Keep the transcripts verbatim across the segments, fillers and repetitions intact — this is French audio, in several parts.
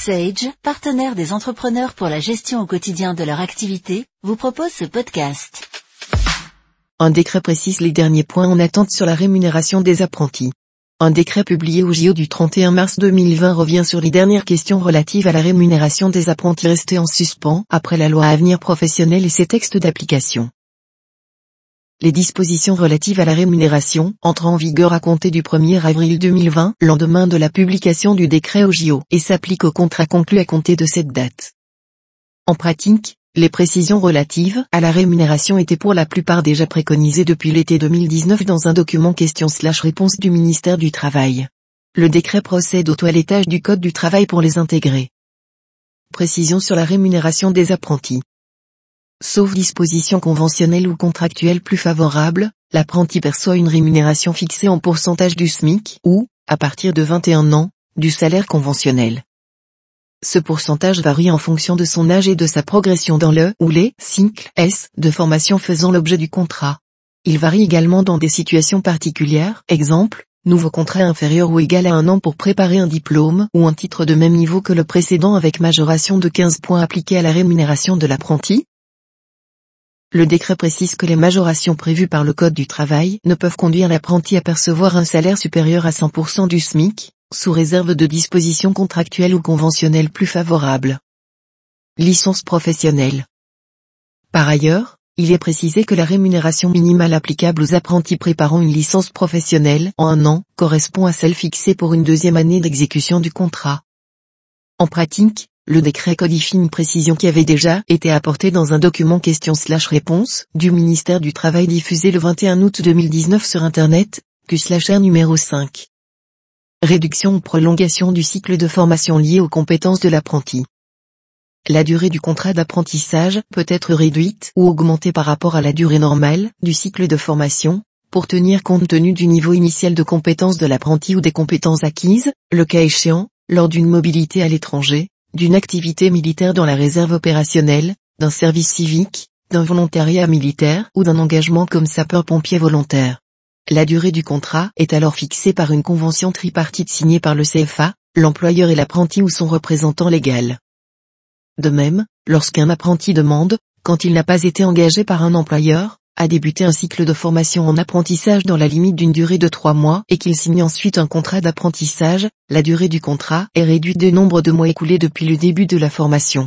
Sage, partenaire des entrepreneurs pour la gestion au quotidien de leur activité, vous propose ce podcast. Un décret précise les derniers points en attente sur la rémunération des apprentis. Un décret publié au J O du trente et un mars deux mille vingt revient sur les dernières questions relatives à la rémunération des apprentis restés en suspens après la loi Avenir Professionnel et ses textes d'application. Les dispositions relatives à la rémunération entrent en vigueur à compter du premier avril deux mille vingt, lendemain de la publication du décret au J O, et s'appliquent aux contrats conclus à compter de cette date. En pratique, les précisions relatives à la rémunération étaient pour la plupart déjà préconisées depuis l'été deux mille dix-neuf dans un document questions/réponses du ministère du Travail. Le décret procède au toilettage du Code du travail pour les intégrer. Précision sur la rémunération des apprentis. Sauf disposition conventionnelle ou contractuelle plus favorable, l'apprenti perçoit une rémunération fixée en pourcentage du SMIC ou, à partir de vingt et un ans, du salaire conventionnel. Ce pourcentage varie en fonction de son âge et de sa progression dans le ou les cycles S de formation faisant l'objet du contrat. Il varie également dans des situations particulières, exemple, nouveau contrat inférieur ou égal à un an pour préparer un diplôme ou un titre de même niveau que le précédent avec majoration de quinze points appliquée à la rémunération de l'apprenti. Le décret précise que les majorations prévues par le Code du travail ne peuvent conduire l'apprenti à percevoir un salaire supérieur à cent pour cent du SMIC, sous réserve de dispositions contractuelles ou conventionnelles plus favorables. Licence professionnelle. Par ailleurs, il est précisé que la rémunération minimale applicable aux apprentis préparant une licence professionnelle en un an correspond à celle fixée pour une deuxième année d'exécution du contrat. En pratique, le décret codifie une précision qui avait déjà été apportée dans un document questions/réponses du ministère du Travail diffusé le vingt et un août deux mille dix-neuf sur Internet, Q/R numéro cinq. Réduction ou prolongation du cycle de formation lié aux compétences de l'apprenti. La durée du contrat d'apprentissage peut être réduite ou augmentée par rapport à la durée normale du cycle de formation, pour tenir compte tenu du niveau initial de compétences de l'apprenti ou des compétences acquises, le cas échéant, lors d'une mobilité à l'étranger, d'une activité militaire dans la réserve opérationnelle, d'un service civique, d'un volontariat militaire ou d'un engagement comme sapeur-pompier volontaire. La durée du contrat est alors fixée par une convention tripartite signée par le C F A, l'employeur et l'apprenti ou son représentant légal. De même, lorsqu'un apprenti demande, quand il n'a pas été engagé par un employeur, à débuter un cycle de formation en apprentissage dans la limite d'une durée de trois mois et qu'il signe ensuite un contrat d'apprentissage, la durée du contrat est réduite du nombre de mois écoulés depuis le début de la formation.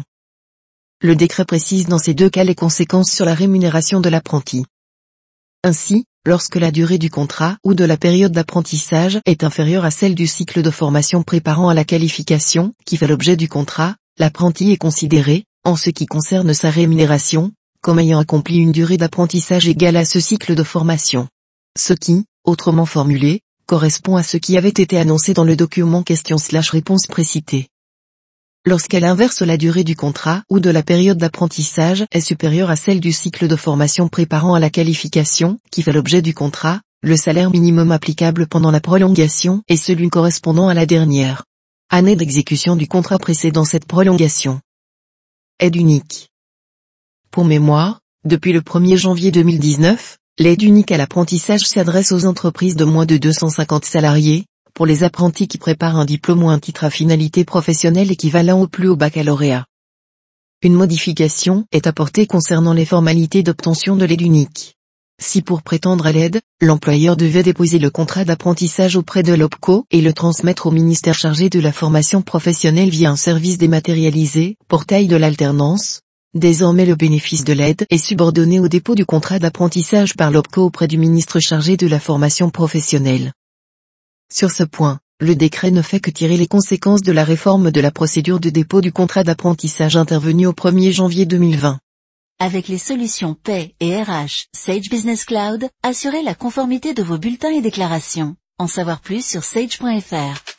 Le décret précise dans ces deux cas les conséquences sur la rémunération de l'apprenti. Ainsi, lorsque la durée du contrat ou de la période d'apprentissage est inférieure à celle du cycle de formation préparant à la qualification qui fait l'objet du contrat, l'apprenti est considéré, en ce qui concerne sa rémunération, comme ayant accompli une durée d'apprentissage égale à ce cycle de formation. Ce qui, autrement formulé, correspond à ce qui avait été annoncé dans le document questions/réponses précité. Lorsqu'elle inverse la durée du contrat ou de la période d'apprentissage est supérieure à celle du cycle de formation préparant à la qualification qui fait l'objet du contrat, le salaire minimum applicable pendant la prolongation est celui correspondant à la dernière année d'exécution du contrat précédant cette prolongation. Aide unique. Pour mémoire, depuis le premier janvier deux mille dix-neuf, l'aide unique à l'apprentissage s'adresse aux entreprises de moins de deux cent cinquante salariés, pour les apprentis qui préparent un diplôme ou un titre à finalité professionnelle équivalent au plus haut baccalauréat. Une modification est apportée concernant les formalités d'obtention de l'aide unique. Si pour prétendre à l'aide, l'employeur devait déposer le contrat d'apprentissage auprès de l'O P C O et le transmettre au ministère chargé de la formation professionnelle via un service dématérialisé, portail de l'alternance, désormais le bénéfice de l'aide est subordonné au dépôt du contrat d'apprentissage par l'O P C O auprès du ministre chargé de la formation professionnelle. Sur ce point, le décret ne fait que tirer les conséquences de la réforme de la procédure de dépôt du contrat d'apprentissage intervenue au premier janvier deux mille vingt. Avec les solutions Paie et R H Sage Business Cloud, assurez la conformité de vos bulletins et déclarations. En savoir plus sur sage point f r.